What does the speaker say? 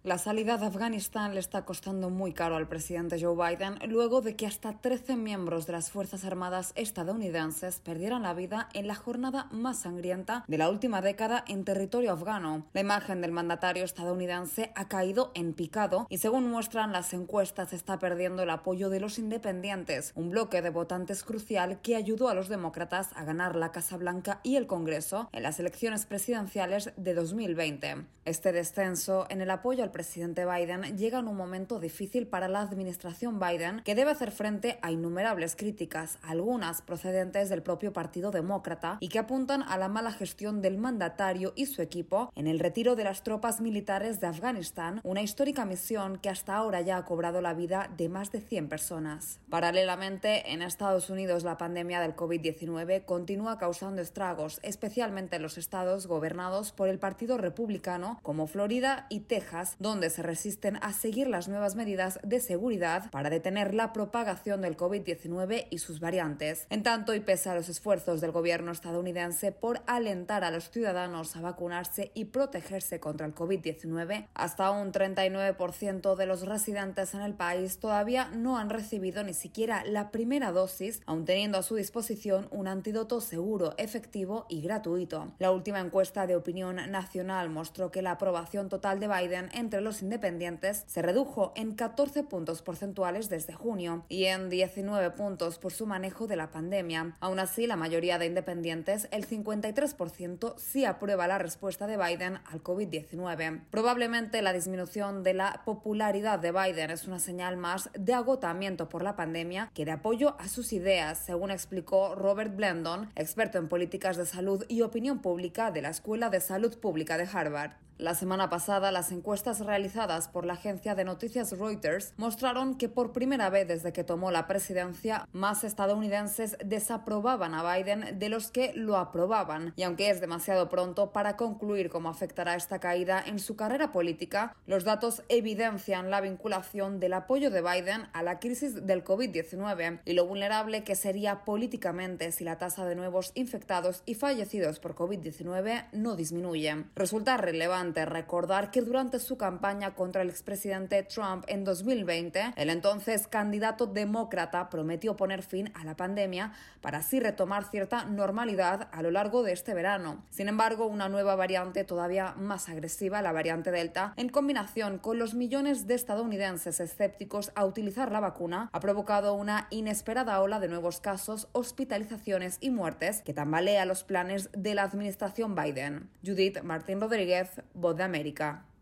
La salida de Afganistán le está costando muy caro al presidente Joe Biden luego de que hasta 13 miembros de las Fuerzas Armadas estadounidenses perdieran la vida en la jornada más sangrienta de la última década en territorio afgano. La imagen del mandatario estadounidense ha caído en picado y, según muestran las encuestas, está perdiendo el apoyo de los independientes, un bloque de votantes crucial que ayudó a los demócratas a ganar la Casa Blanca y el Congreso en las elecciones presidenciales de 2020. Este descenso en el apoyo al presidente Biden llega en un momento difícil para la administración Biden, que debe hacer frente a innumerables críticas, algunas procedentes del propio Partido Demócrata y que apuntan a la mala gestión del mandatario y su equipo en el retiro de las tropas militares de Afganistán, una histórica misión que hasta ahora ya ha cobrado la vida de más de 100 personas. Paralelamente, en Estados Unidos la pandemia del COVID-19 continúa causando estragos, especialmente en los estados gobernados por el Partido Republicano como Florida y Texas, donde se resisten a seguir las nuevas medidas de seguridad para detener la propagación del COVID-19 y sus variantes. En tanto, y pese a los esfuerzos del gobierno estadounidense por alentar a los ciudadanos a vacunarse y protegerse contra el COVID-19, hasta un 39% de los residentes en el país todavía no han recibido ni siquiera la primera dosis, aun teniendo a su disposición un antídoto seguro, efectivo y gratuito. La última encuesta de opinión nacional mostró que la aprobación total de Biden entre los independientes se redujo en 14 puntos porcentuales desde junio y en 19 puntos por su manejo de la pandemia. Aún así, la mayoría de independientes, el 53%, sí aprueba la respuesta de Biden al COVID-19. Probablemente la disminución de la popularidad de Biden es una señal más de agotamiento por la pandemia que de apoyo a sus ideas, según explicó Robert Blendon, experto en políticas de salud y opinión pública de la Escuela de Salud Pública de Harvard. La semana pasada, las encuestas realizadas por la agencia de noticias Reuters mostraron que por primera vez desde que tomó la presidencia, más estadounidenses desaprobaban a Biden de los que lo aprobaban. Y aunque es demasiado pronto para concluir cómo afectará esta caída en su carrera política, los datos evidencian la vinculación del apoyo de Biden a la crisis del COVID-19 y lo vulnerable que sería políticamente si la tasa de nuevos infectados y fallecidos por COVID-19 no disminuye. Resulta relevante recordar que durante su campaña contra el expresidente Trump en 2020, el entonces candidato demócrata prometió poner fin a la pandemia para así retomar cierta normalidad a lo largo de este verano. Sin embargo, una nueva variante todavía más agresiva, la variante Delta, en combinación con los millones de estadounidenses escépticos a utilizar la vacuna, ha provocado una inesperada ola de nuevos casos, hospitalizaciones y muertes que tambalea los planes de la administración Biden. Judith Martín Rodríguez, Voz de América.